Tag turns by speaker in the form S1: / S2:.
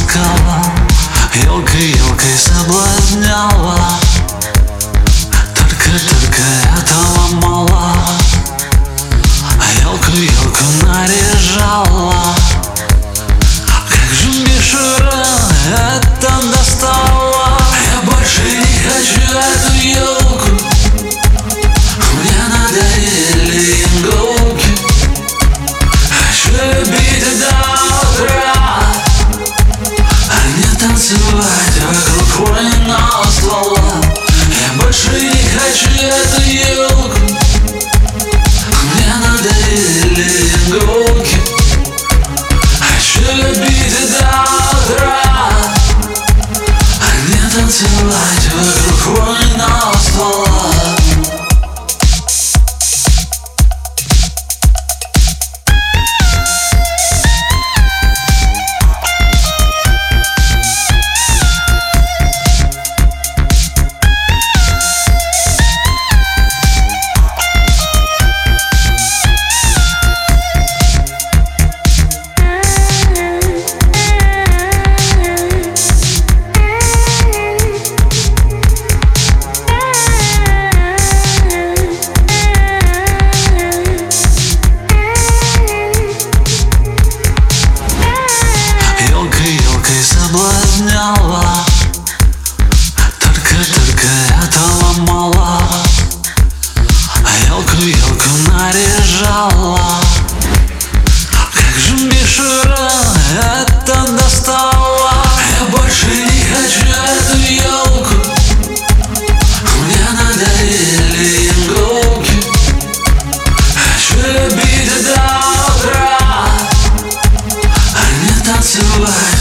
S1: ласкала, елкой соблазняла. Только этого мало, елку наряжала. Как же мишура это достала. Я больше не хочу эту елку, мне надоели иголки. Хочу любить до утра, а не танцевать вокруг хвойного ствола. Я больше не хочу эту елку, мне надоели иголки. Хочу любить до утра, а не танцевать вокруг хвойного ствола. Соблазняла, только этого мало, елку наряжала. Как же мишура это достала. Я больше не хочу эту елку, мне надоели иголки. Хочу любить до утра, а не танцевать